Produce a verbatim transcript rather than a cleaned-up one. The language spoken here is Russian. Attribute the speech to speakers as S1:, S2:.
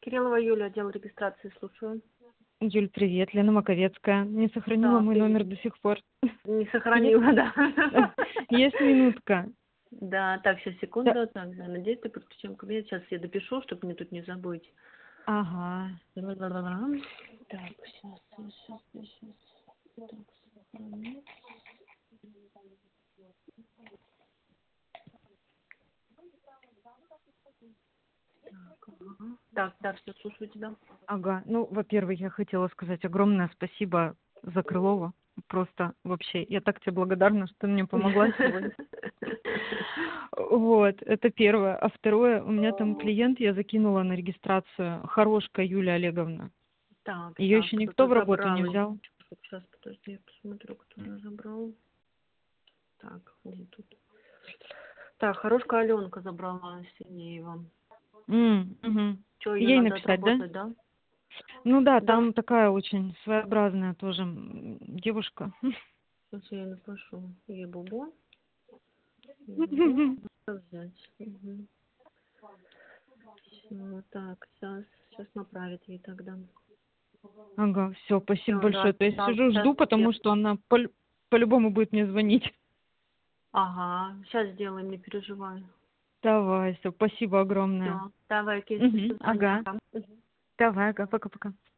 S1: Кириллова Юля, отдел регистрации, слушаю.
S2: Юль, привет, Лена Маковецкая. Не сохранила
S1: Да,
S2: мой
S1: привет.
S2: номер до сих пор.
S1: Не сохранила, да.
S2: Есть минутка?
S1: Да, так, сейчас,
S2: Да.
S1: секунду. Так, да, надеюсь, ты подключен ко мне. Сейчас я допишу, чтобы мне тут не забыть.
S2: Ага.
S1: Так, сейчас, сейчас, сейчас. Так, сохранить. Так, ага. Так, да, все, слушаю тебя.
S2: Ага. Ну, во-первых, я хотела сказать огромное спасибо за Крылова. Просто вообще, я так тебе благодарна, что ты мне помогла сегодня. Вот, это первое. А второе, у меня там клиент, я закинула на регистрацию, Хорошка Юлия Олеговна.
S1: Так,
S2: Ее
S1: так,
S2: еще никто
S1: кто-то
S2: в работу не
S1: забрал.
S2: взял.
S1: Сейчас, подожди, я посмотрю, кто ее забрал. Так, где тут? Так, Хорошка Аленка забрала Синеева.
S2: М, угу.
S1: Что, ее
S2: Ей
S1: надо
S2: написать, да?
S1: отработать, да?
S2: Ну да,
S1: Да.
S2: там такая очень своеобразная тоже м, девушка.
S1: Сейчас я ей напишу. Ебубо. Ебубо. Надо взять. Угу. Все, так, сейчас, сейчас направит ей тогда.
S2: Ага, все, спасибо
S1: Все, да,
S2: большое. То есть
S1: так,
S2: сижу,
S1: сейчас.
S2: жду, потому что она по- по-любому будет мне звонить.
S1: Ага, сейчас сделаем, не переживай.
S2: Давай, все, спасибо огромное.
S1: Все, давай, Кейс, до
S2: Угу,
S1: свидания.
S2: ага.
S1: Пока.
S2: Давай, ага, пока-пока.